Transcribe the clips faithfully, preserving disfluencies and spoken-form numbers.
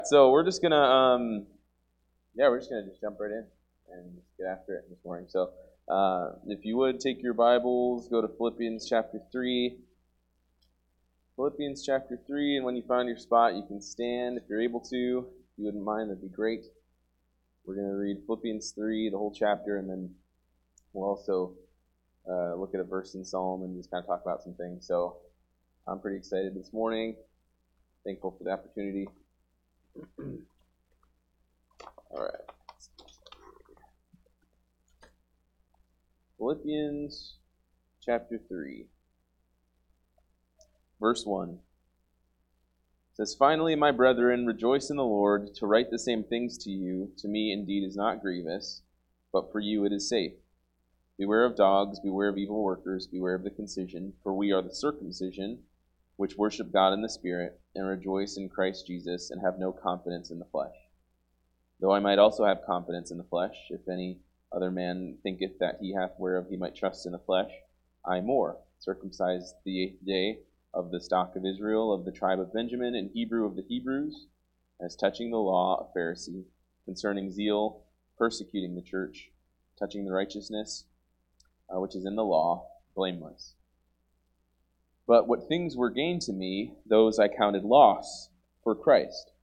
So we're just gonna, um, yeah, we're just gonna just jump right in and just get after it this morning. So, uh, if you would take your Bibles, go to Philippians chapter three. Philippians chapter three, and when you find your spot, you can stand if you're able to. If you wouldn't mind, that'd be great. We're gonna read Philippians three, the whole chapter, and then we'll also uh, look at a verse in Psalm and just kind of talk about some things. So, I'm pretty excited this morning. Thankful for the opportunity. All right. Philippians chapter three, verse one. It says, "Finally, my brethren, rejoice in the Lord. To write the same things to you, to me indeed is not grievous, but for you it is safe. Beware of dogs, beware of evil workers, beware of the concision, for we are the circumcision, which worship God in the Spirit, and rejoice in Christ Jesus, and have no confidence in the flesh. Though I might also have confidence in the flesh, if any other man thinketh that he hath whereof he might trust in the flesh, I more, circumcised the eighth day, of the stock of Israel, of the tribe of Benjamin, and Hebrew of the Hebrews, as touching the law, a Pharisee, concerning zeal, persecuting the church, touching the righteousness uh, which is in the law, blameless. But what things were gained to me, those I counted loss for Christ.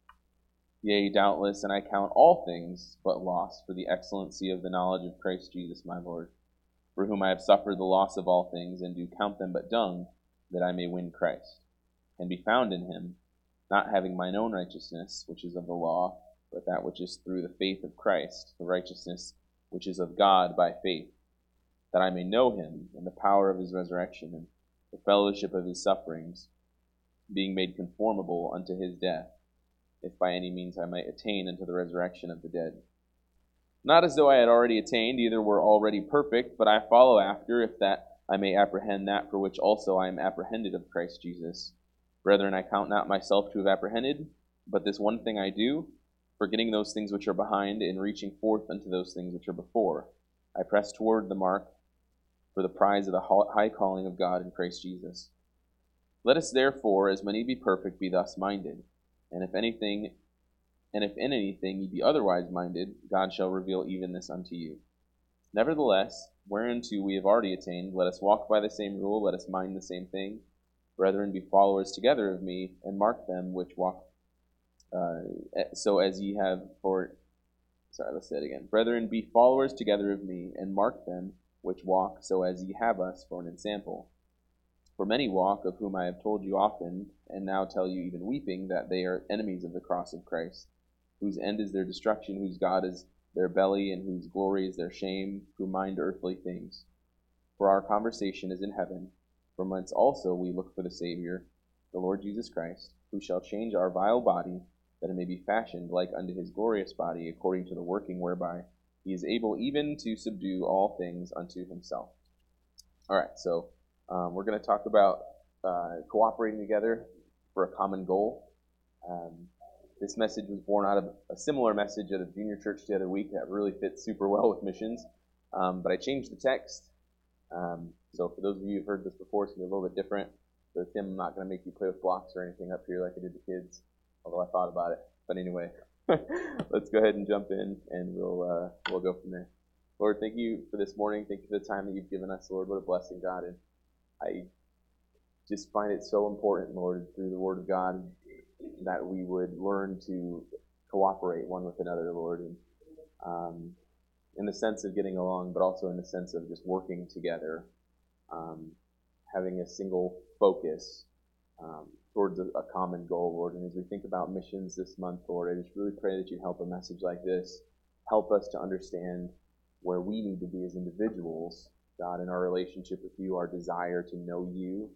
Yea, doubtless, and I count all things but loss for the excellency of the knowledge of Christ Jesus my Lord, for whom I have suffered the loss of all things, and do count them but dung, that I may win Christ, and be found in him, not having mine own righteousness, which is of the law, but that which is through the faith of Christ, the righteousness which is of God by faith, that I may know him, and the power of his resurrection, and the fellowship of his sufferings, being made conformable unto his death, if by any means I might attain unto the resurrection of the dead. Not as though I had already attained, either were already perfect, but I follow after, if that I may apprehend that for which also I am apprehended of Christ Jesus. Brethren, I count not myself to have apprehended, but this one thing I do, forgetting those things which are behind, and reaching forth unto those things which are before. I press toward the mark for the prize of the high calling of God in Christ Jesus. Let us therefore, as many be perfect, be thus minded. And if anything, and if in anything ye be otherwise minded, God shall reveal even this unto you. Nevertheless, whereunto we have already attained, let us walk by the same rule, let us mind the same thing. Brethren, be followers together of me, and mark them which walk uh, so as ye have for... Sorry, let's say it again. Brethren, be followers together of me, and mark them which walk so as ye have us for an ensample. For many walk, of whom I have told you often, and now tell you even weeping, that they are enemies of the cross of Christ, whose end is their destruction, whose God is their belly, and whose glory is their shame, who mind earthly things. For our conversation is in heaven, from whence also we look for the Savior, the Lord Jesus Christ, who shall change our vile body, that it may be fashioned like unto his glorious body, according to the working whereby he is able even to subdue all things unto himself." All right, so um, we're going to talk about uh, cooperating together for a common goal. Um, This message was born out of a similar message at a junior church the other week that really fits super well with missions. Um, but I changed the text. Um, so for those of you who've heard this before, it's going to be a little bit different. So Tim, I'm not going to make you play with blocks or anything up here like I did the kids, although I thought about it. But anyway, let's go ahead and jump in, and we'll uh, we'll go from there. Lord, thank you for this morning. Thank you for the time that you've given us, Lord. What a blessing, God. And I just find it so important, Lord, through the Word of God, that we would learn to cooperate one with another, Lord, and um, in the sense of getting along, but also in the sense of just working together, um, having a single focus um, towards a, a common goal, Lord. And as we think about missions this month, Lord, I just really pray that you help a message like this help us to understand where we need to be as individuals, God, in our relationship with you, our desire to know you,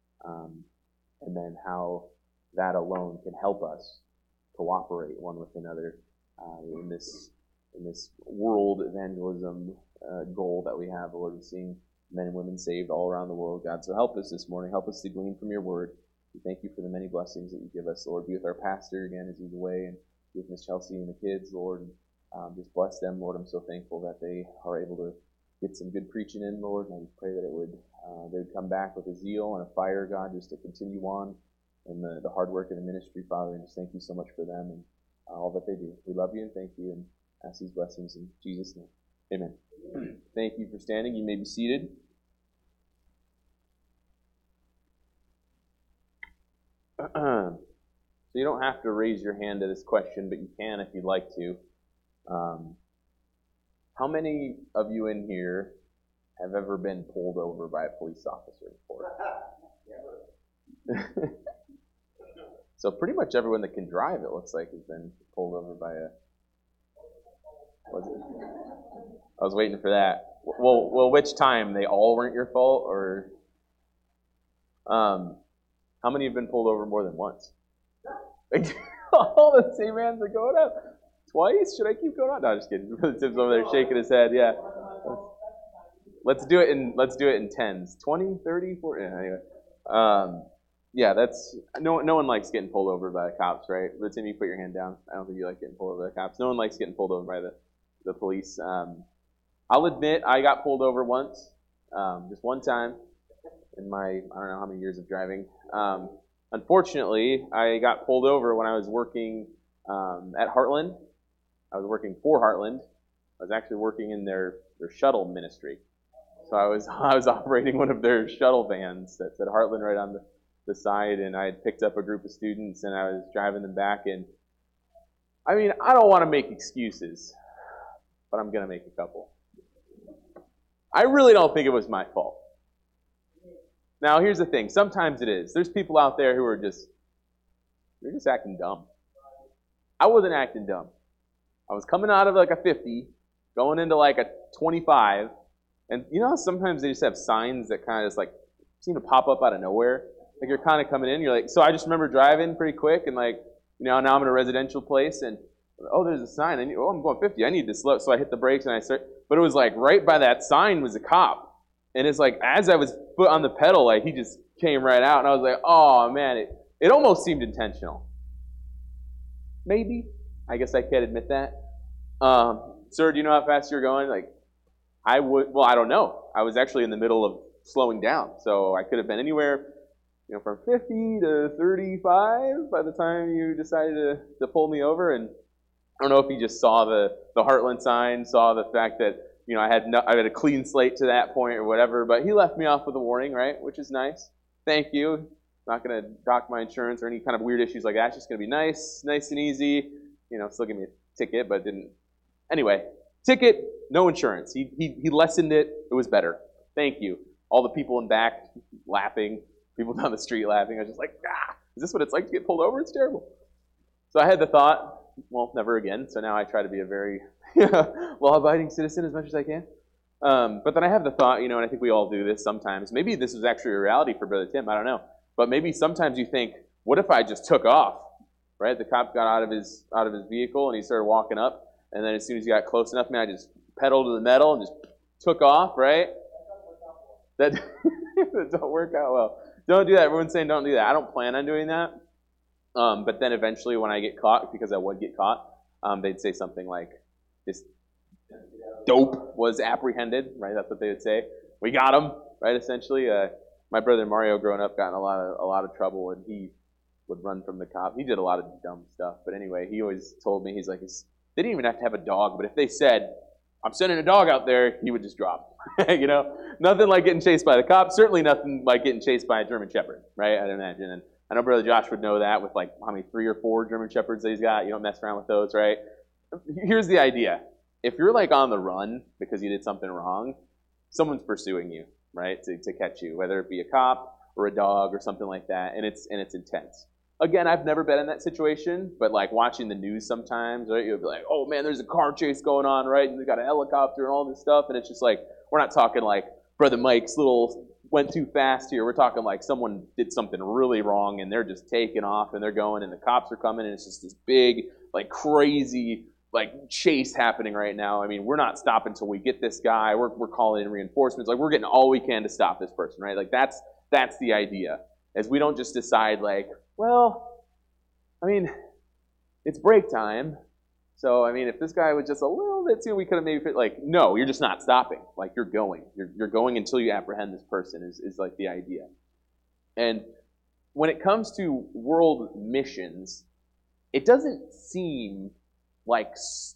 um, and then how that alone can help us cooperate one with another uh, in this in this world evangelism uh, goal that we have, Lord, of seeing men and women saved all around the world, God. So help us this morning. Help us to glean from your word. We thank you for the many blessings that you give us, Lord. Be with our pastor again as he's away, and be with Miss Chelsea and the kids, Lord. And, um, just bless them, Lord. I'm so thankful that they are able to get some good preaching in, Lord. And I just pray that it would uh, they would come back with a zeal and a fire, God, just to continue on and the, the hard work in the ministry, Father, and just thank you so much for them and uh, all that they do. We love you and thank you and ask these blessings in Jesus' name. Amen. Thank you for standing. You may be seated. So you don't have to raise your hand to this question, but you can if you'd like to. Um, how many of you in here have ever been pulled over by a police officer before? So pretty much everyone that can drive, it looks like, has been pulled over by a... Was it? I was waiting for that. Well, well, which time? They all weren't your fault, or... Um, how many have been pulled over more than once? All the same hands are going up. Twice? Should I keep going on? No, just kidding. Tim's over there shaking his head. Yeah. Let's do it in. Let's do it in tens. twenty, thirty, forty. Yeah, anyway. Um, yeah, that's no. No one likes getting pulled over by the cops, right? But Tim, you put your hand down. I don't think you like getting pulled over by the cops. No one likes getting pulled over by the the police. Um, I'll admit I got pulled over once, um, just one time in my I don't know how many years of driving. Um, unfortunately, I got pulled over when I was working um, at Heartland. I was working for Heartland. I was actually working in their, their shuttle ministry. So I was I was operating one of their shuttle vans that said Heartland right on the, the side, and I had picked up a group of students, and I was driving them back. And I mean, I don't want to make excuses, but I'm going to make a couple. I really don't think it was my fault. Now, here's the thing. Sometimes it is. There's people out there who are just, they're just acting dumb. I wasn't acting dumb. I was coming out of like a fifty, going into like a twenty-five, and you know, sometimes they just have signs that kind of just like seem to pop up out of nowhere. Like you're kind of coming in, you're like, so I just remember driving pretty quick, and like, you know, now I'm in a residential place, and oh, there's a sign. I need, oh, I'm going fifty. I need to slow. So I hit the brakes and I start, but it was like right by that sign was a cop, and it's like as I was foot on the pedal, like he just came right out, and I was like, oh man, it it almost seemed intentional. Maybe. I guess I can't admit that. Um, sir, do you know how fast you're going? Like, I would, well, I don't know. I was actually in the middle of slowing down. So I could have been anywhere, you know, from fifty to thirty-five by the time you decided to, to pull me over. And I don't know if he just saw the, the Heartland sign, saw the fact that, you know, I had no, I had a clean slate to that point or whatever, but he left me off with a warning, right? Which is nice. Thank you. Not going to dock my insurance or any kind of weird issues like that. It's just going to be nice, nice and easy. You know, still give me a ticket, but didn't. Anyway, ticket, no insurance. He, he he lessened it. It was better. Thank you. All the people in back laughing, people down the street laughing. I was just like, ah, is this what it's like to get pulled over? It's terrible. So I had the thought, well, never again. So now I try to be a very law-abiding citizen as much as I can. Um, but then I have the thought, you know, and I think we all do this sometimes. Maybe this is actually a reality for Brother Tim. I don't know. But maybe sometimes you think, what if I just took off? Right? The cop got out of his out of his vehicle and he started walking up. And then as soon as he got close enough, man, I just pedaled to the metal and just took off, right? That, that don't work out well. Don't do that. Everyone's saying don't do that. I don't plan on doing that. Um, but then eventually when I get caught, because I would get caught, um, they'd say something like, this dope was apprehended, right? That's what they would say. We got him, right? Essentially, uh, my brother Mario growing up got in a lot of a lot of trouble, and he would run from the cop. He did a lot of dumb stuff. But anyway, he always told me, he's like, they didn't even have to have a dog, but if they said, I'm sending a dog out there, he would just drop. You know, nothing like getting chased by the cops. Certainly nothing like getting chased by a German Shepherd, right? I'd imagine. And I know Brother Josh would know that with like, how many, three or four German Shepherds that he's got. You don't mess around with those, right? Here's the idea. If you're like on the run because you did something wrong, someone's pursuing you, right, to, to catch you, whether it be a cop or a dog or something like that, and it's and it's intense. Again, I've never been in that situation, but like watching the news sometimes, right, you'll be like, oh man, there's a car chase going on, right, and they got a helicopter and all this stuff, and it's just like, we're not talking like Brother Mike's little went too fast here. We're talking like someone did something really wrong, and they're just taking off, and they're going, and the cops are coming, and it's just this big, like crazy, like chase happening right now. I mean, we're not stopping until we get this guy. We're we're calling in reinforcements. Like, we're getting all we can to stop this person, right? Like, that's that's the idea. As we don't just decide like, well, I mean, it's break time. So, I mean, if this guy was just a little bit too, we could have maybe fit, like, no, you're just not stopping. Like, you're going. You're you're going until you apprehend this person is, is like the idea. And when it comes to world missions, it doesn't seem like,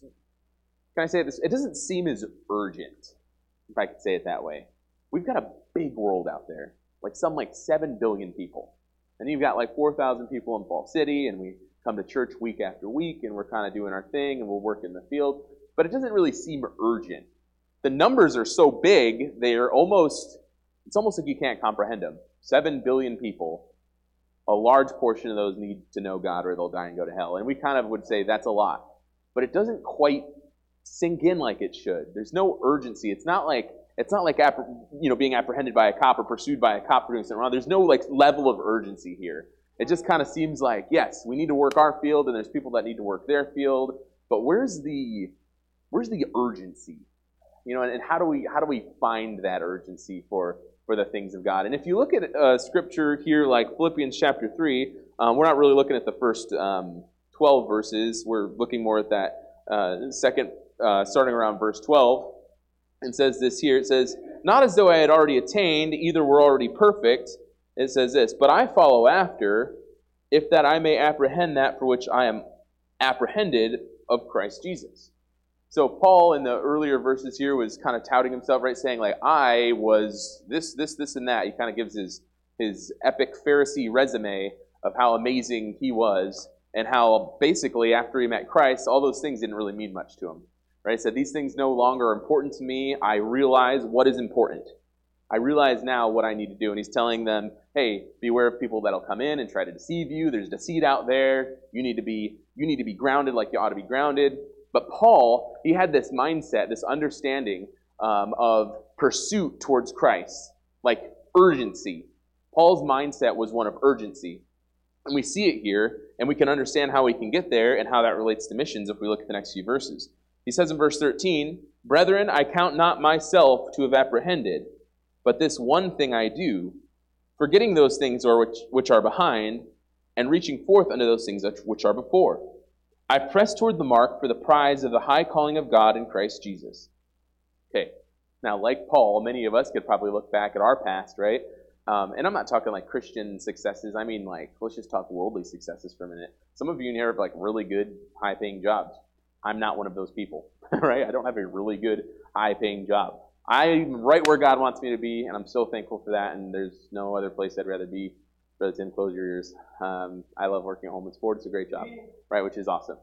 can I say this? It doesn't seem as urgent, if I could say it that way. We've got a big world out there, like some like seven billion people. And you've got like four thousand people in Fall City, and we come to church week after week, and we're kind of doing our thing, and we'll work in the field. But it doesn't really seem urgent. The numbers are so big, they are almost, it's almost like you can't comprehend them. seven billion people, a large portion of those need to know God or they'll die and go to hell. And we kind of would say that's a lot. But it doesn't quite sink in like it should. There's no urgency. It's not like It's not like you know being apprehended by a cop or pursued by a cop for doing something wrong. There's no like level of urgency here. It just kind of seems like, yes, we need to work our field, and there's people that need to work their field. But where's the where's the urgency? You know, and, and how do we how do we find that urgency for for the things of God? And if you look at uh, scripture here, like Philippians chapter three, um, we're not really looking at the first um, twelve verses. We're looking more at that uh, second, uh, starting around verse twelve. And says this here, it says, not as though I had already attained, either were already perfect. It says this, but I follow after, if that I may apprehend that for which I am apprehended of Christ Jesus. So Paul in the earlier verses here was kind of touting himself, right, saying like, I was this, this, this, and that. He kind of gives his, his epic Pharisee resume of how amazing he was, and how basically after he met Christ, all those things didn't really mean much to him. Right? He said, these things no longer are important to me. I realize what is important. I realize now what I need to do. And he's telling them, hey, beware of people that'll come in and try to deceive you. There's deceit out there. You need to be, you need to be grounded like you ought to be grounded. But Paul, he had this mindset, this understanding um, of pursuit towards Christ, like urgency. Paul's mindset was one of urgency. And we see it here, and we can understand how we can get there and how that relates to missions if we look at the next few verses. He says in verse thirteen, brethren, I count not myself to have apprehended, but this one thing I do, forgetting those things which, which are behind, and reaching forth unto those things which are before. I press toward the mark for the prize of the high calling of God in Christ Jesus. Okay, now like Paul, many of us could probably look back at our past, right? Um, and I'm not talking like Christian successes. I mean like, let's just talk worldly successes for a minute. Some of you in here have like really good, high-paying jobs. I'm not one of those people, right? I don't have a really good, high-paying job. I'm right where God wants me to be, and I'm so thankful for that, and there's no other place I'd rather be. Brother Tim, close your ears. Um, I love working at Holman's Ford. It's a great job, right, which is awesome.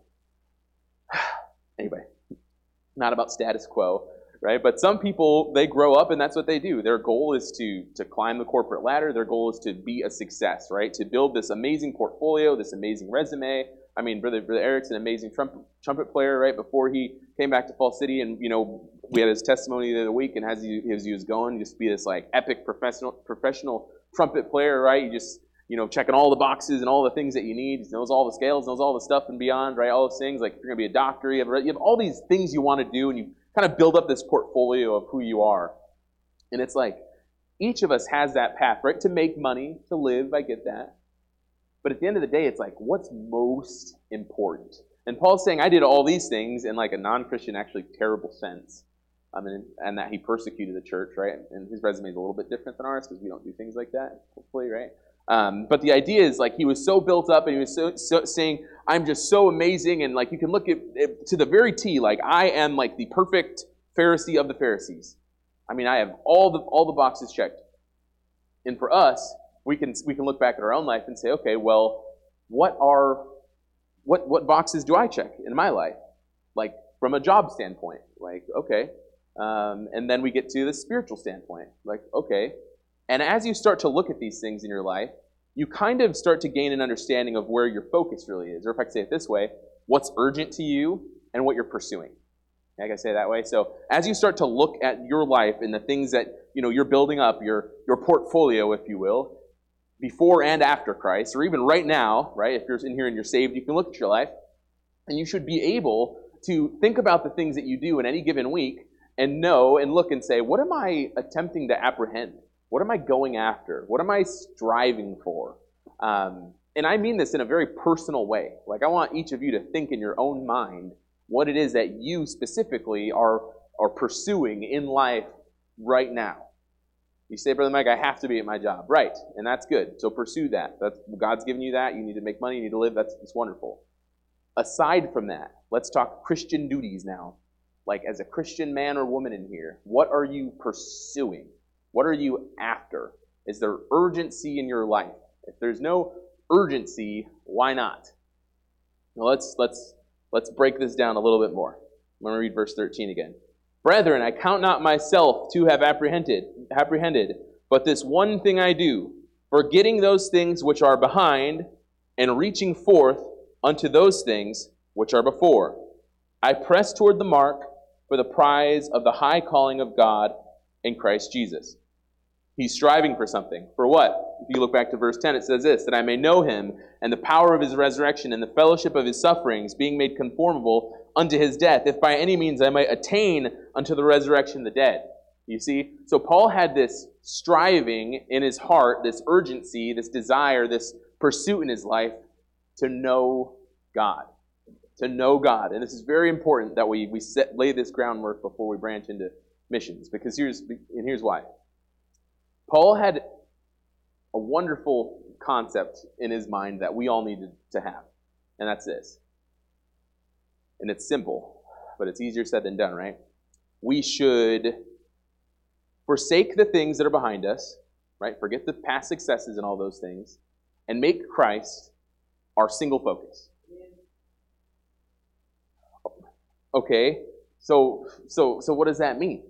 Anyway, not about status quo, right? But some people, they grow up, and that's what they do. Their goal is to, to climb the corporate ladder. Their goal is to be a success, right? To build this amazing portfolio, this amazing resume. I mean, Brother, Brother Eric's an amazing trumpet, trumpet player, right? Before he came back to Fall City, and, you know, we had his testimony the other week, and as he, as he was going, just be this, like, epic professional professional trumpet player, right? You just, you know, checking all the boxes and all the things that you need. He knows all the scales, knows all the stuff and beyond, right? All those things. Like, if you're going to be a doctor, you have, you have all these things you want to do, and you kind of build up this portfolio of who you are. And it's like, each of us has that path, right? To make money, to live, I get that. But at the end of the day, it's like, what's most important? And Paul's saying, I did all these things in like a non-Christian, actually terrible sense. I mean, and that he persecuted the church, right? And his resume is a little bit different than ours because we don't do things like that, hopefully, right? Um, but the idea is like he was so built up and he was so, so saying, I'm just so amazing. And like you can look at it to the very T, like I am like the perfect Pharisee of the Pharisees. I mean, I have all the all the boxes checked. And for us, we can we can look back at our own life and say, okay, well, what are what what boxes do I check in my life? Like from a job standpoint, like okay, um, and then we get to the spiritual standpoint, like okay. And as you start to look at these things in your life, you kind of start to gain an understanding of where your focus really is, or if I could say it this way, what's urgent to you and what you're pursuing. I can say it that way. So as you start to look at your life and the things that you know you're building up, your your portfolio, if you will, before and after Christ, or even right now, right? If you're in here and you're saved, you can look at your life, and you should be able to think about the things that you do in any given week and know and look and say, what am I attempting to apprehend? What am I going after? What am I striving for? Um, and I mean this in a very personal way. Like I want each of you to think in your own mind what it is that you specifically are, are pursuing in life right now. You say, Brother Mike, I have to be at my job. Right, and that's good. So pursue that. That's, God's given you that. You need to make money. You need to live. That's, that's wonderful. Aside from that, let's talk Christian duties now. Like as a Christian man or woman in here, what are you pursuing? What are you after? Is there urgency in your life? If there's no urgency, why not? Now let's let's let's break this down a little bit more. I'm going to read verse thirteen again. Brethren, I count not myself to have apprehended, apprehended, but this one thing I do, forgetting those things which are behind, and reaching forth unto those things which are before. I press toward the mark for the prize of the high calling of God in Christ Jesus. He's striving for something. For what? If you look back to verse ten, it says this, that I may know him and the power of his resurrection and the fellowship of his sufferings, being made conformable unto his death, if by any means I might attain unto the resurrection of the dead. You see? So Paul had this striving in his heart, this urgency, this desire, this pursuit in his life to know God. To know God. And this is very important that we, we set, lay this groundwork before we branch into missions. Because here's, and here's why. Paul had a wonderful concept in his mind that we all needed to have. And that's this. And it's simple, but it's easier said than done, right? We should forsake the things that are behind us, right? Forget the past successes and all those things, and make Christ our single focus. Okay, so so so what does that mean?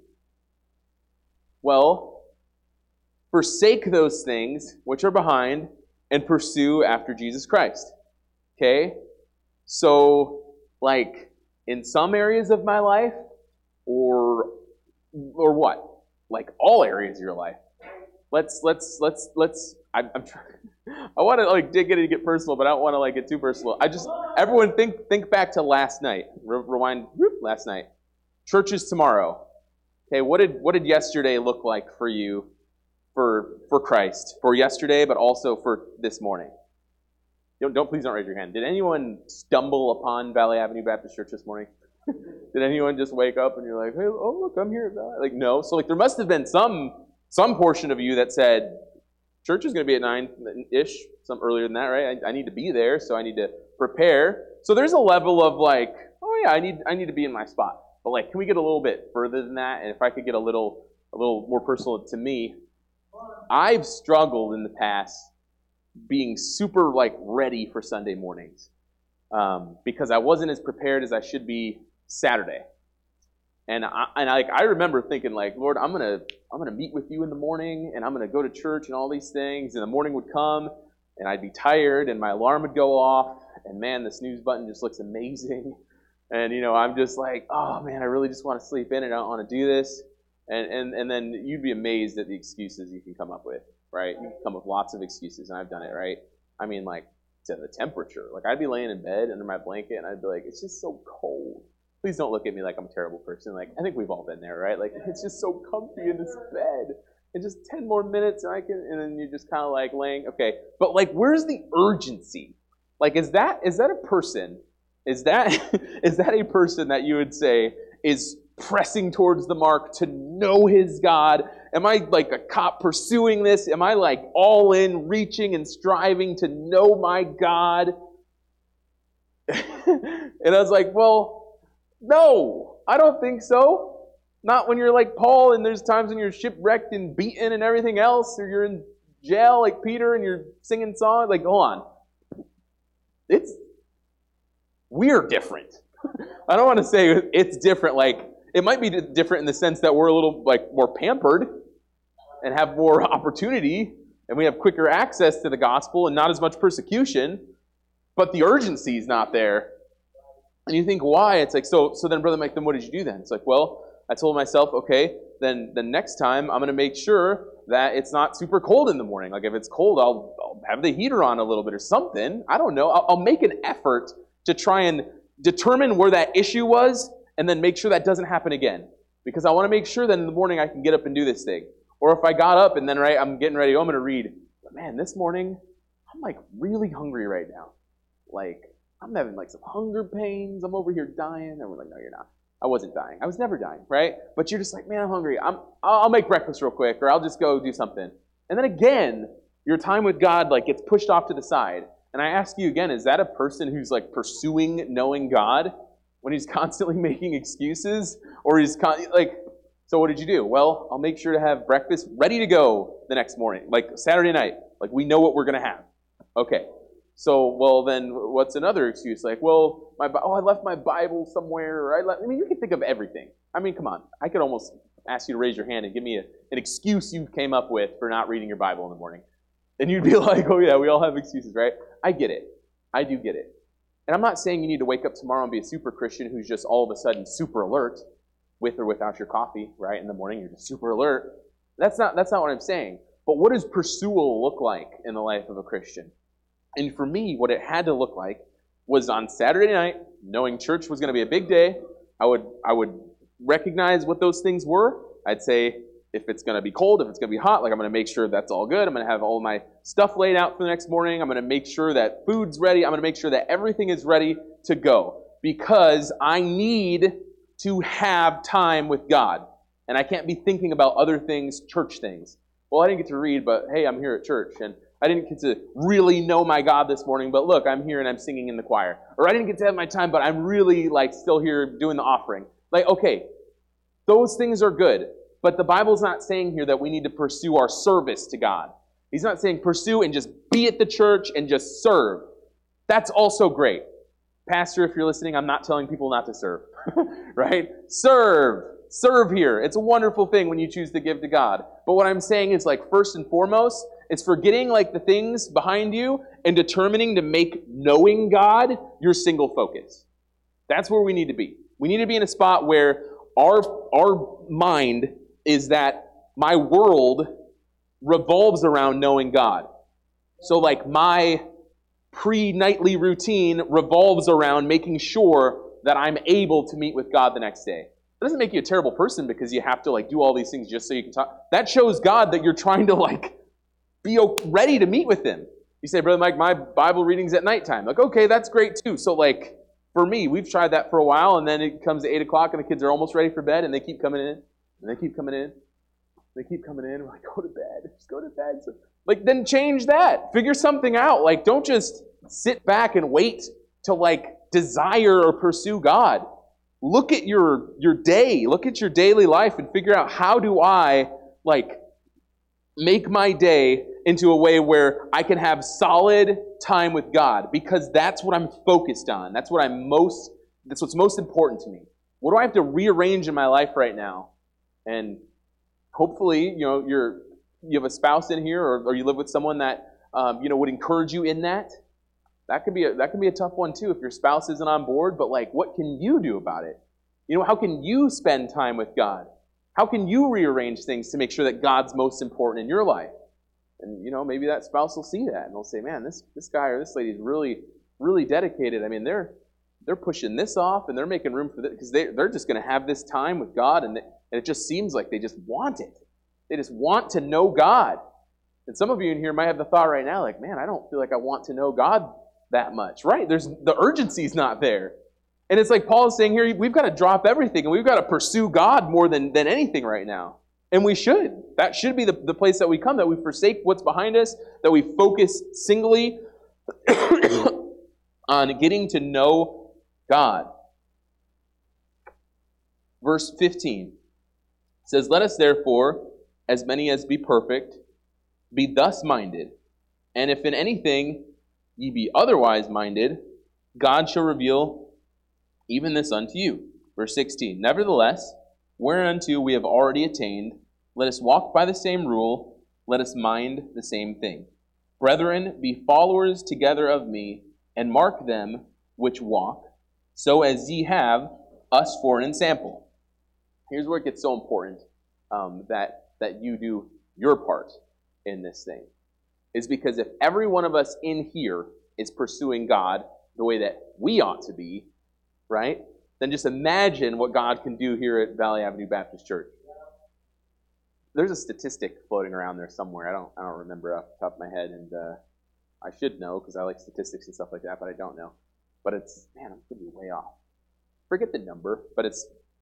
Well, forsake those things which are behind and pursue after Jesus Christ. Okay? So, like, in some areas of my life, or or what? Like all areas of your life. Let's let's let's let's. I'm, I'm trying. I want to like dig in and get personal, but I don't want to like get too personal. I just everyone think think back to last night. Re- rewind whoop, last night. Church is tomorrow. Okay, what did what did yesterday look like for you? For for Christ, for yesterday, but also for this morning. Don't, don't please don't raise your hand. Did anyone stumble upon Valley Avenue Baptist Church this morning? Did anyone just wake up and you're like, hey, oh look, I'm here at Valley? Like no. So like there must have been some some portion of you that said, church is going to be at nine-ish, some earlier than that, right? I, I need to be there, so I need to prepare. So there's a level of like, oh yeah, I need I need to be in my spot. But like, can we get a little bit further than that? And if I could get a little a little more personal to me. I've struggled in the past being super like ready for Sunday mornings um, because I wasn't as prepared as I should be Saturday, and I and I, like I remember thinking like, Lord, I'm gonna I'm gonna meet with you in the morning, and I'm gonna go to church and all these things, and the morning would come, and I'd be tired, and my alarm would go off, and man, the snooze button just looks amazing, and you know I'm just like, oh man, I really just want to sleep in, and I don't want to do this. And, and and then you'd be amazed at the excuses you can come up with, right? You can come up with lots of excuses, and I've done it, right? I mean, like, to the temperature. Like, I'd be laying in bed under my blanket, and I'd be like, it's just so cold. Please don't look at me like I'm a terrible person. Like, I think we've all been there, right? Like, it's just so comfy in this bed. And just ten more minutes, and I can, and then you're just kind of like laying, okay. But, like, where's the urgency? Like, is that is that a person, is that is that a person that you would say is pressing towards the mark to know his God? Am I like a cop pursuing this? Am I like all in, reaching and striving to know my God? And I was like, well, no, I don't think so. Not when you're like Paul and there's times when you're shipwrecked and beaten and everything else, or you're in jail like Peter and you're singing songs. Like, hold on. It's, we're different. I don't want to say it's different like, it might be different in the sense that we're a little like more pampered and have more opportunity and we have quicker access to the gospel and not as much persecution, but the urgency is not there. And you think, why? It's like, so so then, Brother Mike, then what did you do then? It's like, well, I told myself, okay, then the next time I'm going to make sure that it's not super cold in the morning. Like if it's cold, I'll, I'll have the heater on a little bit or something. I don't know. I'll, I'll make an effort to try and determine where that issue was and then make sure that doesn't happen again. Because I want to make sure that in the morning I can get up and do this thing. Or if I got up and then right, I'm getting ready, oh, I'm going to read. But man, this morning, I'm like really hungry right now. Like, I'm having like some hunger pains. I'm over here dying. And we're like, no, you're not. I wasn't dying. I was never dying, right? But you're just like, man, I'm hungry. I'm, I'll make breakfast real quick, or I'll just go do something. And then again, your time with God like gets pushed off to the side. And I ask you again, is that a person who's like pursuing knowing God when he's constantly making excuses? Or he's con- like, so what did you do? Well, I'll make sure to have breakfast ready to go the next morning, like Saturday night. Like we know what we're going to have. Okay. So, well, then what's another excuse? Like, well, my oh, I left my Bible somewhere. Or I, left, I mean, you can think of everything. I mean, come on. I could almost ask you to raise your hand and give me a, an excuse you came up with for not reading your Bible in the morning. And you'd be like, oh, yeah, we all have excuses, right? I get it. I do get it. And I'm not saying you need to wake up tomorrow and be a super Christian who's just all of a sudden super alert, with or without your coffee, right? In the morning, you're just super alert. That's not, that's not what I'm saying. But what does pursual look like in the life of a Christian? And for me, what it had to look like was on Saturday night, knowing church was going to be a big day, I would I would recognize what those things were. I'd say if it's going to be cold, if it's going to be hot, like I'm going to make sure that's all good. I'm going to have all my stuff laid out for the next morning. I'm going to make sure that food's ready. I'm going to make sure that everything is ready to go because I need to have time with God. And I can't be thinking about other things, church things. Well, I didn't get to read, but hey, I'm here at church. And I didn't get to really know my God this morning, but look, I'm here and I'm singing in the choir. Or I didn't get to have my time, but I'm really like still here doing the offering. Like, okay, those things are good, but the Bible's not saying here that we need to pursue our service to God. He's not saying pursue and just be at the church and just serve. That's also great. Pastor, if you're listening, I'm not telling people not to serve, right? Serve. Serve here. It's a wonderful thing when you choose to give to God. But what I'm saying is like first and foremost, it's forgetting like the things behind you and determining to make knowing God your single focus. That's where we need to be. We need to be in a spot where our, our mind is that my world revolves around knowing God. So like my pre-nightly routine revolves around making sure that I'm able to meet with God the next day. It doesn't make you a terrible person because you have to like do all these things just so you can talk. That shows God that you're trying to like be ready to meet with Him. You say, Brother Mike, my Bible reading's at nighttime. Like, okay, that's great too. So like, for me, we've tried that for a while, and then it comes to eight o'clock, and the kids are almost ready for bed, and they keep coming in, and they keep coming in, they keep coming in. We're like, go to bed, just go to bed. So, like, then change that. Figure something out. Like, don't just sit back and wait to like desire or pursue God. Look at your your day. Look at your daily life and figure out how do I like make my day into a way where I can have solid time with God, because that's what I'm focused on. That's what I'm most, that's what's most important to me. What do I have to rearrange in my life right now? And hopefully, you know, you're, you have a spouse in here, or, or you live with someone that, um, you know, would encourage you in that. That could be a, that could be a tough one too if your spouse isn't on board, but like, what can you do about it? You know, how can you spend time with God? How can you rearrange things to make sure that God's most important in your life? And, you know, maybe that spouse will see that and they'll say, man, this, this guy or this lady is really, really dedicated. I mean, they're they're pushing this off and they're making room for this because they, they're just going to have this time with God, and, they, and it just seems like they just want it. They just want to know God. And some of you in here might have the thought right now, like, man, I don't feel like I want to know God that much, right? There's the urgency's not there. And it's like Paul is saying here, we've got to drop everything and we've got to pursue God more than, than anything right now. And we should. That should be the, the place that we come, that we forsake what's behind us, that we focus singly on getting to know God. Verse fifteen says, let us therefore, as many as be perfect, be thus minded. And if in anything ye be otherwise minded, God shall reveal even this unto you. Verse sixteen, nevertheless, whereunto we have already attained, let us walk by the same rule, let us mind the same thing. Brethren, be followers together of me, and mark them which walk, so as ye have us for an ensample. Here's where it gets so important, um, that, that you do your part in this thing. Is because if every one of us in here is pursuing God the way that we ought to be, right? Then just imagine what God can do here at Valley Avenue Baptist Church. There's a statistic floating around there somewhere. I don't I don't remember off the top of my head, and uh, I should know because I like statistics and stuff like that, but I don't know. But it's, man, I'm going to be way off. Forget the number, but it's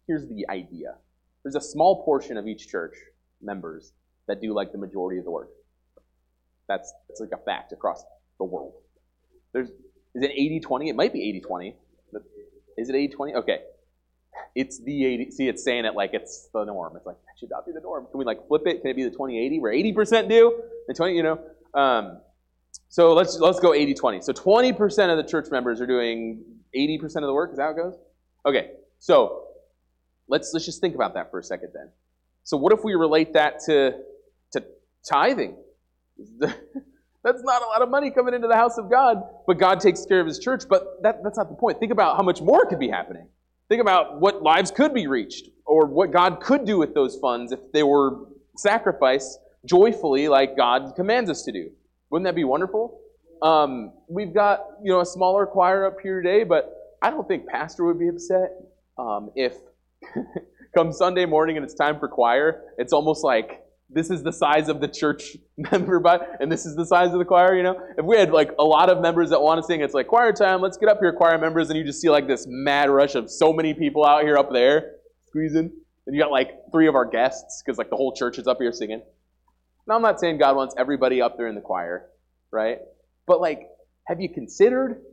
here's the idea. There's a small portion of each church members that do like the majority of the work. That's, that's like a fact across the world. There's, is it eighty twenty? It might be eighty twenty. Is it eighty twenty? Okay. It's the eighty. See, it's saying it like it's the norm. It's like, that should not be the norm. Can we like flip it? Can it be the twenty eighty where eighty percent do and twenty, you know? Um, so let's let's go eighty twenty. So twenty percent of the church members are doing eighty percent of the work. Is that how it goes? Okay. So let's let's just think about that for a second then. So what if we relate that to to tithing? That's not a lot of money coming into the house of God, but God takes care of his church. But that, that's not the point. Think about how much more could be happening. Think about what lives could be reached, or what God could do with those funds if they were sacrificed joyfully like God commands us to do. Wouldn't that be wonderful? Um, we've got, you know, a smaller choir up here today, but I don't think Pastor would be upset um, if come Sunday morning and it's time for choir, it's almost like this is the size of the church member, by, and this is the size of the choir, you know? If we had like a lot of members that want to sing, it's like choir time, let's get up here, choir members, and you just see like this mad rush of so many people out here up there squeezing, and you got like three of our guests, because like the whole church is up here singing. Now I'm not saying God wants everybody up there in the choir, right? But like, have you considered,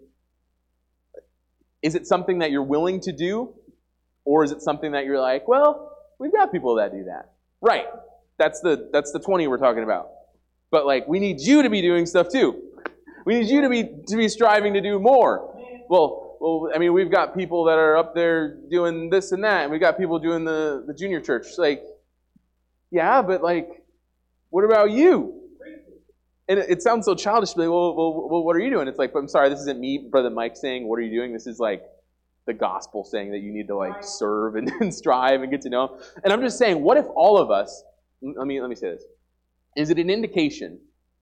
is it something that you're willing to do? Or is it something that you're like, well, we've got people that do that. Right. That's the that's the twenty we're talking about. But like, we need you to be doing stuff too. We need you to be to be striving to do more. Well, well, I mean, we've got people that are up there doing this and that, and we've got people doing the, the junior church. Like, yeah, but like, what about you? And it, it sounds so childish, like, well, well, well, what are you doing? It's like, but I'm sorry, this isn't me, Brother Mike, saying, what are you doing? This is like the gospel saying that you need to like serve and, and strive and get to know. And I'm just saying, what if all of us, let me let me say this, is it an indication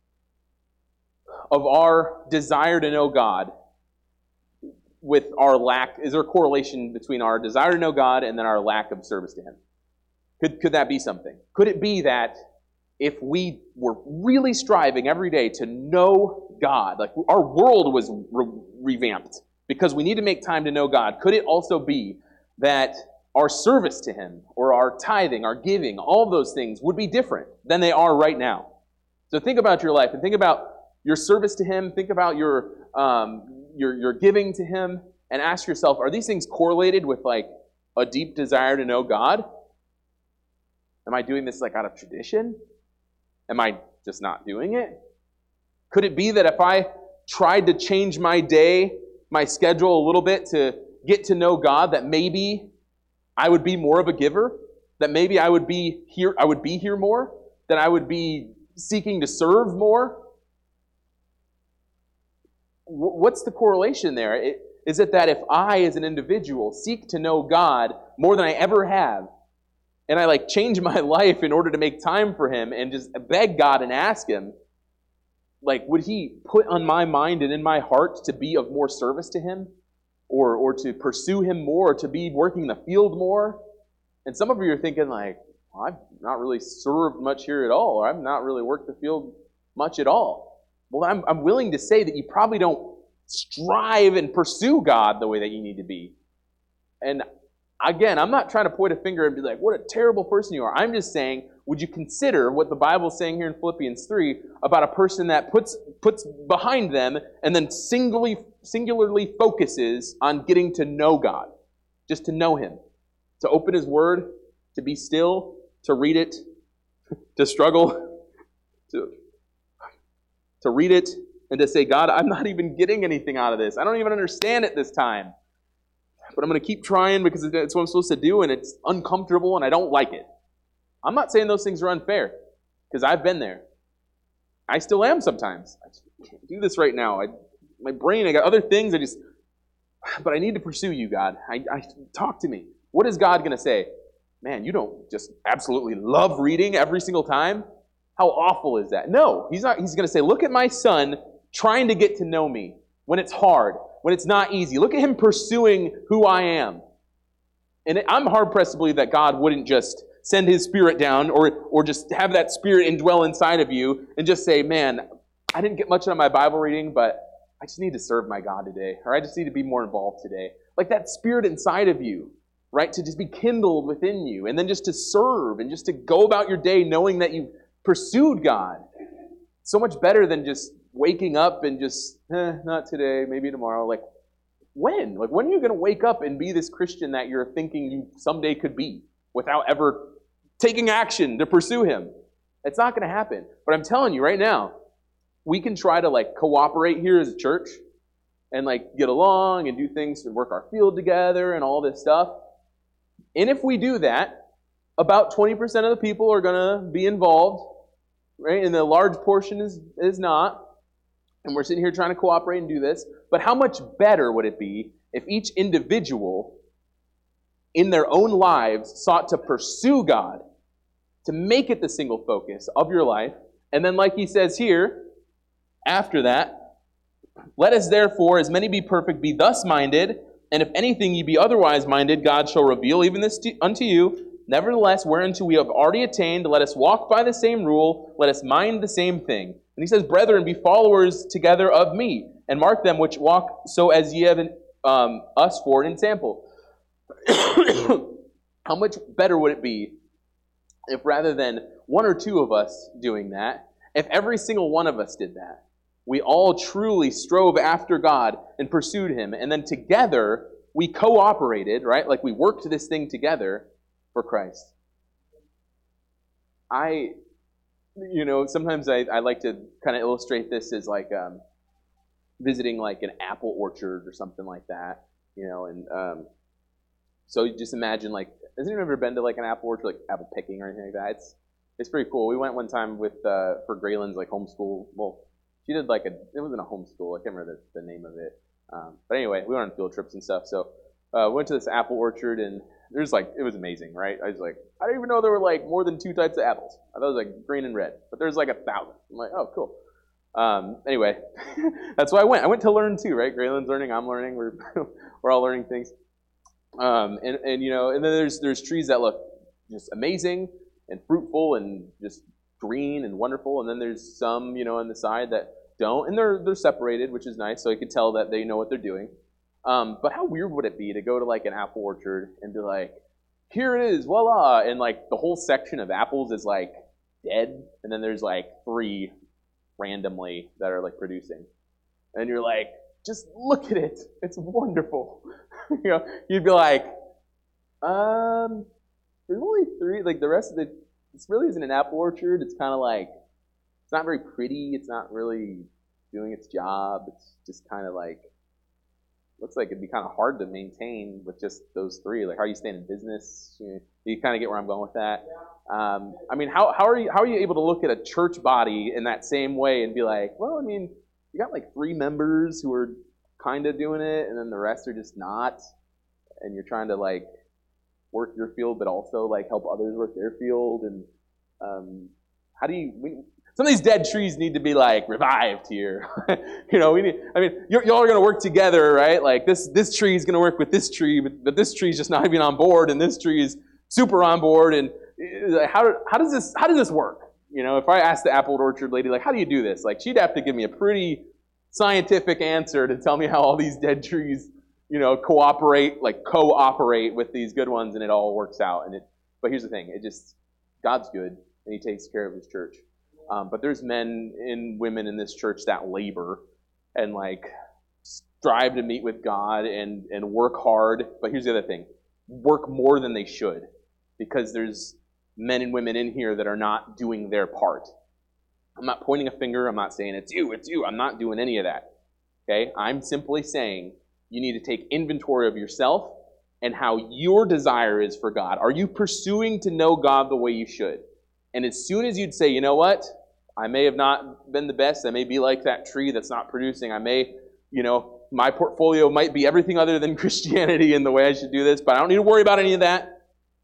of our desire to know God with our lack, is there a correlation between our desire to know God and then our lack of service to Him? Could, could that be something? Could it be that if we were really striving every day to know God, like our world was re- revamped because we need to make time to know God, could it also be that our service to Him or our tithing, our giving, all of those things would be different than they are right now? So think about your life and think about your service to Him, think about your um, your your giving to Him, and ask yourself, are these things correlated with like a deep desire to know God? Am I doing this like out of tradition? Am I just not doing it? Could it be that if I tried to change my day, my schedule a little bit to get to know God, that maybe I would be more of a giver? That maybe I would be here, I would be here more? That I would be seeking to serve more? What's the correlation there? Is it that if I, as an individual, seek to know God more than I ever have, and I like change my life in order to make time for Him and just beg God and ask Him, like, would He put on my mind and in my heart to be of more service to Him? Or, or to pursue Him more, or to be working in the field more? And some of you are thinking like, well, I've not really served much here at all, or I've not really worked the field much at all. Well, I'm, I'm willing to say that you probably don't strive and pursue God the way that you need to be. And again, I'm not trying to point a finger and be like, what a terrible person you are. I'm just saying, would you consider what the Bible is saying here in Philippians three about a person that puts puts behind them and then singularly, singularly focuses on getting to know God, just to know Him, to open His Word, to be still, to read it, to struggle, to, to read it, and to say, God, I'm not even getting anything out of this. I don't even understand it this time. But I'm going to keep trying because it's what I'm supposed to do, and it's uncomfortable, and I don't like it. I'm not saying those things are unfair, because I've been there. I still am sometimes. I just can't do this right now. I, my brain, I got other things. I just, but I need to pursue you, God. I, I talk to me. What is God going to say? Man, you don't just absolutely love reading every single time? How awful is that? No, He's not. He's going to say, look at my son trying to get to know me when it's hard, when it's not easy. Look at him pursuing who I am. And I'm hard-pressed to believe that God wouldn't just send His Spirit down or, or just have that Spirit indwell inside of you and just say, man, I didn't get much out of my Bible reading, but I just need to serve my God today, or I just need to be more involved today. Like that Spirit inside of you, right? To just be kindled within you, and then just to serve, and just to go about your day knowing that you've pursued God. So much better than just waking up and just, eh, not today, maybe tomorrow. Like, when? Like, when are you going to wake up and be this Christian that you're thinking you someday could be without ever taking action to pursue Him? It's not going to happen. But I'm telling you right now, we can try to like cooperate here as a church and like get along and do things and work our field together and all this stuff. And if we do that, about twenty percent of the people are going to be involved, right? And the large portion is, is not. And we're sitting here trying to cooperate and do this. But how much better would it be if each individual in their own lives sought to pursue God, to make it the single focus of your life? And then like he says here, after that, let us therefore, as many be perfect, be thus minded, and if anything ye be otherwise minded, God shall reveal even this to, unto you. Nevertheless, whereunto we have already attained, let us walk by the same rule, let us mind the same thing. And he says, brethren, be followers together of me, and mark them which walk so as ye have um, us for an example. How much better would it be if rather than one or two of us doing that, if every single one of us did that? We all truly strove after God and pursued Him, and then together we cooperated, right? Like we worked this thing together for Christ. I, you know, sometimes I, I like to kind of illustrate this as like um, visiting like an apple orchard or something like that, you know, and um, so you just imagine like, has anyone ever been to like an apple orchard, like apple picking or anything like that? It's it's pretty cool. We went one time with uh, for Graylin's like homeschool. Well, she did like a, it wasn't a homeschool. I can't remember the, the name of it. Um, but anyway, we went on field trips and stuff. So uh, went to this apple orchard, and there's like, it was amazing, right? I was like, I didn't even know there were like more than two types of apples. I thought it was like green and red, but there's like a thousand. I'm like, oh, cool. Um, anyway, that's why I went. I went to learn too, right? Graylin's learning, I'm learning. We're we're all learning things. Um, and and you know, and then there's there's trees that look just amazing and fruitful and just green and wonderful, and then there's some, you know, on the side that don't, and they're they're separated, which is nice, so you can tell that they know what they're doing. Um, but how weird would it be to go to like an apple orchard and be like, here it is, voila, and like the whole section of apples is like dead, and then there's like three randomly that are like producing, and you're like, just look at it, it's wonderful. You know, you'd be like, um, there's only three, like the rest of it, this really isn't an apple orchard. It's kind of like, it's not very pretty. It's not really doing its job. It's just kind of like, looks like it'd be kind of hard to maintain with just those three. Like, how are you staying in business? You, know, you kind of get where I'm going with that. Um, I mean, how how are you how are you able to look at a church body in that same way and be like, well, I mean, you got like three members who are kind of doing it, and then the rest are just not, and you're trying to like work your field, but also like help others work their field, and um, how do you? We, some of these dead trees need to be like revived here. You know, we need. I mean, you're, y'all are going to work together, right? Like this this tree is going to work with this tree, but, but this tree is just not even on board, and this tree is super on board. And uh, how how does this how does this work? You know, if I asked the apple orchard lady, like, how do you do this? Like, she'd have to give me a pretty scientific answer to tell me how all these dead trees, you know, cooperate, like cooperate with these good ones, and it all works out. And it, but here's the thing: it just God's good, and He takes care of His church. Um, but there's men and women in this church that labor and like strive to meet with God and and work hard. But here's the other thing: work more than they should, because there's men and women in here that are not doing their part. I'm not pointing a finger. I'm not saying it's you, it's you. I'm not doing any of that. Okay? I'm simply saying you need to take inventory of yourself and how your desire is for God. Are you pursuing to know God the way you should? And as soon as you'd say, you know what? I may have not been the best. I may be like that tree that's not producing. I may, you know, my portfolio might be everything other than Christianity in the way I should do this, but I don't need to worry about any of that.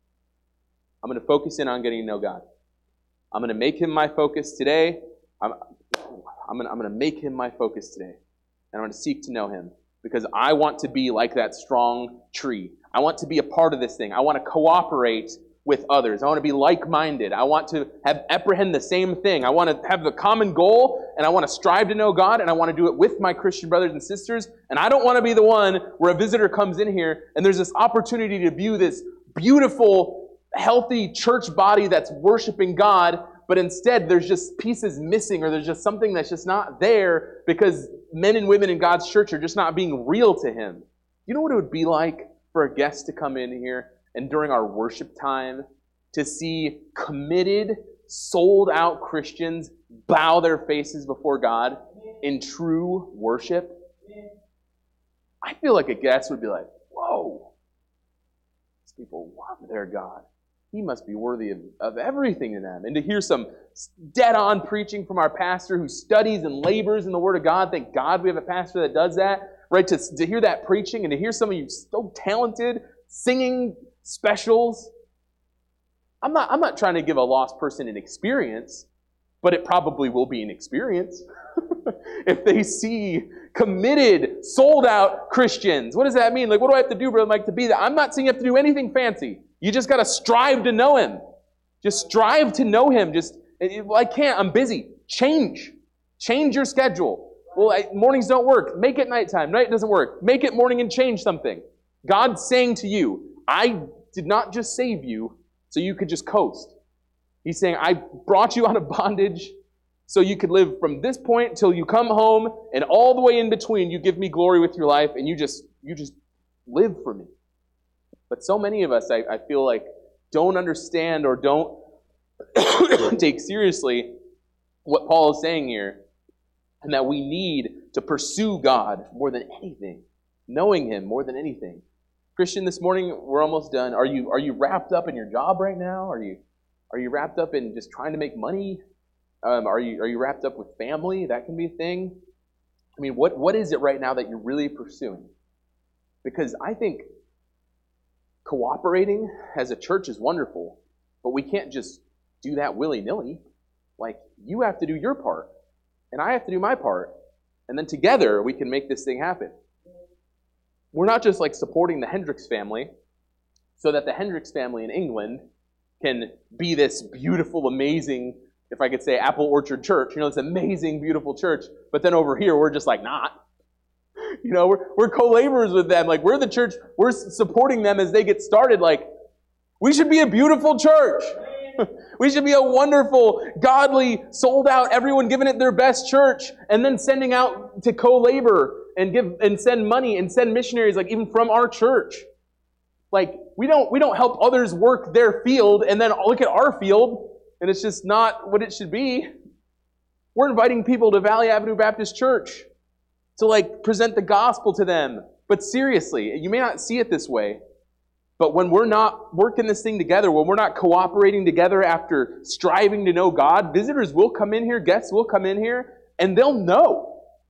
I'm going to focus in on getting to know God. I'm going to make Him my focus today. I'm, I'm, going to, I'm going to make Him my focus today. And I'm going to seek to know Him, because I want to be like that strong tree. I want to be a part of this thing. I want to cooperate with others. I want to be like-minded. I want to have apprehend the same thing. I want to have the common goal, and I want to strive to know God, and I want to do it with my Christian brothers and sisters. And I don't want to be the one where a visitor comes in here, and there's this opportunity to view this beautiful, healthy church body that's worshiping God, but instead there's just pieces missing, or there's just something that's just not there because men and women in God's church are just not being real to Him. You know what it would be like for a guest to come in here and during our worship time to see committed, sold-out Christians bow their faces before God in true worship? I feel like a guest would be like, whoa, these people love their God. He must be worthy of, of everything to them. And to hear some dead-on preaching from our pastor who studies and labors in the Word of God, thank God we have a pastor that does that, right? To, to hear that preaching and to hear some of you so talented singing specials. I'm not, I'm not trying to give a lost person an experience, but it probably will be an experience if they see committed, sold-out Christians. What does that mean? Like, what do I have to do, Brother Mike, to be that? I'm not saying you have to do anything fancy. You just got to strive to know Him. Just strive to know Him. Just, well, I can't. I'm busy. Change. Change your schedule. Well, I, mornings don't work. Make it nighttime. Night doesn't work. Make it morning and change something. God's saying to you, I did not just save you so you could just coast. He's saying, I brought you out of bondage so you could live from this point till you come home, and all the way in between, you give me glory with your life, and you just you just live for me. But so many of us, I, I feel like, don't understand or don't take seriously what Paul is saying here, and that we need to pursue God more than anything, knowing Him more than anything. Christian, this morning, we're almost done. Are you are you wrapped up in your job right now? Are you are you wrapped up in just trying to make money? Um, are you are you wrapped up with family? That can be a thing. I mean, what what is it right now that you're really pursuing? Because I think cooperating as a church is wonderful, but we can't just do that willy-nilly. Like, you have to do your part, and I have to do my part, and then together we can make this thing happen. We're not just like supporting the Hendricks family so that the Hendricks family in England can be this beautiful, amazing, if I could say, Apple Orchard Church, you know, this amazing, beautiful church, but then over here we're just like, not. You know, we're, we're co-laborers with them. Like, we're the church, we're supporting them as they get started. Like, we should be a beautiful church. We should be a wonderful, godly, sold out, everyone giving it their best church, and then sending out to co-labor and give and send money and send missionaries, like even from our church. Like, we don't we don't help others work their field and then look at our field, and it's just not what it should be. We're inviting people to Valley Avenue Baptist Church to like present the gospel to them. But seriously, you may not see it this way, but when we're not working this thing together, when we're not cooperating together after striving to know God, visitors will come in here, guests will come in here, and they'll know.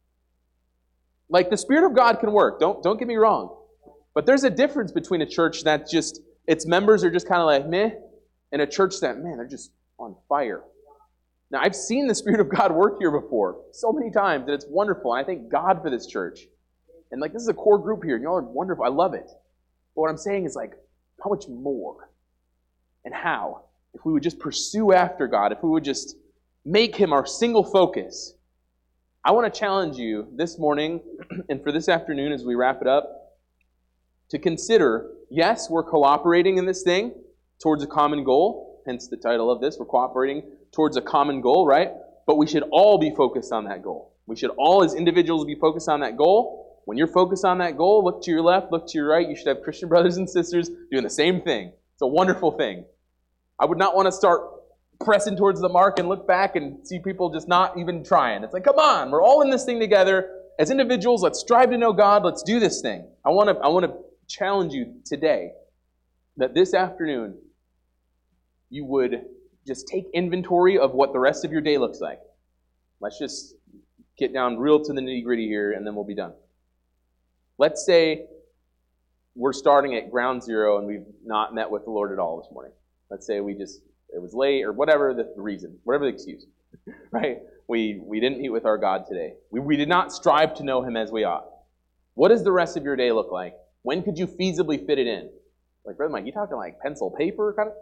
Like, the Spirit of God can work, don't, don't get me wrong. But there's a difference between a church that just, its members are just kind of like, meh, and a church that, man, they're just on fire. Now, I've seen the Spirit of God work here before, so many times, and it's wonderful, and I thank God for this church. And like, this is a core group here, and y'all are wonderful, I love it. But what I'm saying is, like, how much more? And how? If we would just pursue after God, if we would just make Him our single focus. I want to challenge you this morning and for this afternoon as we wrap it up to consider, yes, we're cooperating in this thing towards a common goal, hence the title of this, we're cooperating towards a common goal, right? But we should all be focused on that goal. We should all as individuals be focused on that goal. When you're focused on that goal, look to your left, look to your right. You should have Christian brothers and sisters doing the same thing. It's a wonderful thing. I would not want to start pressing towards the mark and look back and see people just not even trying. It's like, come on, we're all in this thing together. As individuals, let's strive to know God. Let's do this thing. I want to I want to challenge you today that this afternoon you would just take inventory of what the rest of your day looks like. Let's just get down real to the nitty-gritty here, and then we'll be done. Let's say we're starting at ground zero and we've not met with the Lord at all this morning. Let's say we just it was late, or whatever the reason, whatever the excuse, right? We we didn't meet with our God today. We, we did not strive to know Him as we ought. What does the rest of your day look like? When could you feasibly fit it in? Like, Brother Mike, you talking like pencil, paper kind of?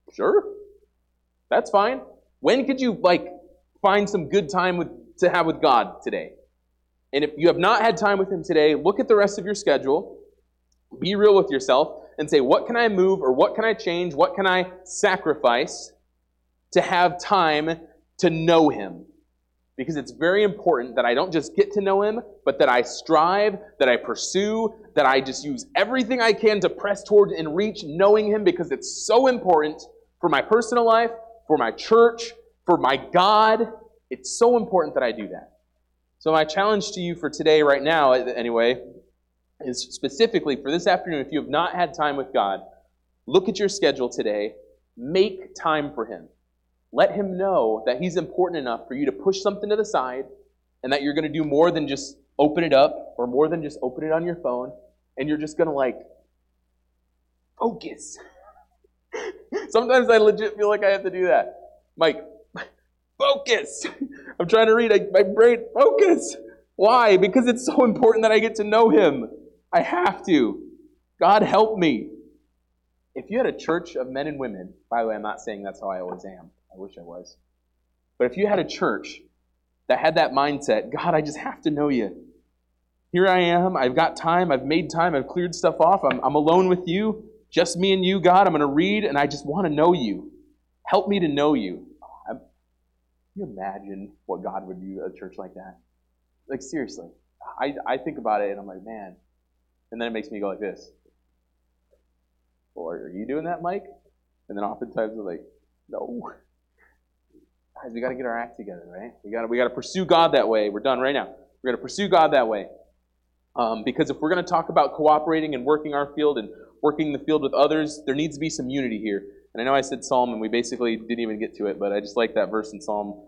Sure. That's fine. When could you, like, find some good time with, to have with God today? And if you have not had time with Him today, look at the rest of your schedule, be real with yourself, and say, what can I move, or what can I change, what can I sacrifice to have time to know Him? Because it's very important that I don't just get to know Him, but that I strive, that I pursue, that I just use everything I can to press toward and reach knowing Him, because it's so important for my personal life, for my church, for my God. It's so important that I do that. So my challenge to you for today, right now, anyway, is specifically for this afternoon, if you have not had time with God, look at your schedule today, make time for Him. Let Him know that He's important enough for you to push something to the side, and that you're going to do more than just open it up, or more than just open it on your phone, and you're just going to, like, focus. Sometimes I legit feel like I have to do that. Mike, focus! I'm trying to read, I, my brain, focus! Why? Because it's so important that I get to know Him. I have to. God help me. If you had a church of men and women, by the way, I'm not saying that's how I always am. I wish I was. But if you had a church that had that mindset, God, I just have to know You. Here I am. I've got time. I've made time. I've cleared stuff off. I'm, I'm alone with You. Just me and You, God. I'm going to read, and I just want to know You. Help me to know You. I'm, can you imagine what God would do at a church like that? Like, seriously. I, I think about it, and I'm like, man. And then it makes me go like this. Or, are you doing that, Mike? And then oftentimes we're like, no. Guys, we got to get our act together, right? We got we got to pursue God that way. We're done right now. We're going to pursue God that way. Um, because if we're going to talk about cooperating and working our field and working the field with others, there needs to be some unity here. And I know I said Psalm, and we basically didn't even get to it, but I just like that verse in Psalm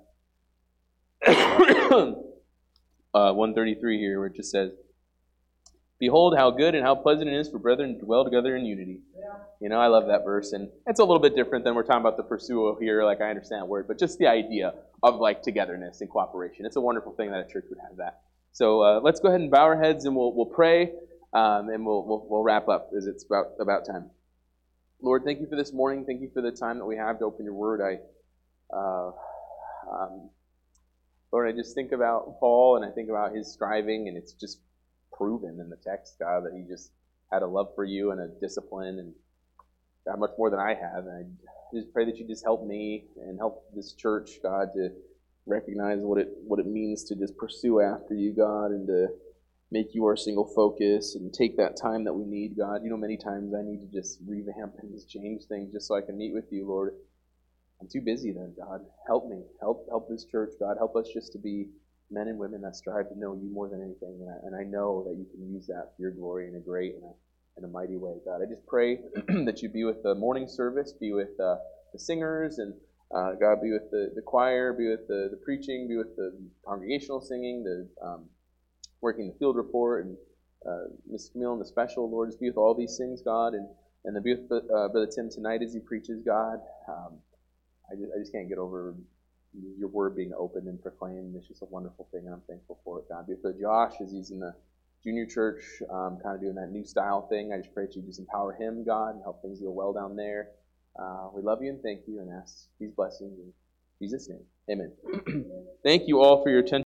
uh, one thirty-three here, where it just says, behold how good and how pleasant it is for brethren to dwell together in unity. Yeah. You know, I love that verse, and it's a little bit different than we're talking about the pursuo here, like I understand that word, but just the idea of like togetherness and cooperation. It's a wonderful thing that a church would have that. So uh, let's go ahead and bow our heads, and we'll we'll pray, um, and we'll, we'll we'll wrap up as it's about about time. Lord, thank You for this morning. Thank You for the time that we have to open Your Word. I, uh, um, Lord, I just think about Paul, and I think about his striving, and it's just proven in the text, God, that he just had a love for You and a discipline, and God, much more than I have. And I just pray that You just help me and help this church, God, to recognize what it what it means to just pursue after You, God, and to make You our single focus and take that time that we need, God. You know, many times I need to just revamp and just change things just so I can meet with You, Lord. I'm too busy then, God. Help me. Help help this church, God. Help us just to be men and women that strive to know You more than anything. And I, and I know that You can use that for Your glory in a great and a, in a mighty way, God. I just pray that You be with the morning service, be with uh, the singers, and uh, God, be with the, the choir, be with the, the preaching, be with the congregational singing, the um, working the field report, and uh, Miss Camille and the special. Lord, just be with all these things, God, and, and then be with uh, Brother Tim tonight as he preaches, God. Um, I, just, I just can't get over Your Word being open and proclaimed. It's just a wonderful thing, and I'm thankful for it, God. Be with Josh as he's in the junior church, um, kind of doing that new style thing. I just pray that You just empower him, God, and help things go well down there. Uh, we love You and thank You and ask these blessings in Jesus' name. Amen. Thank you all for your attention.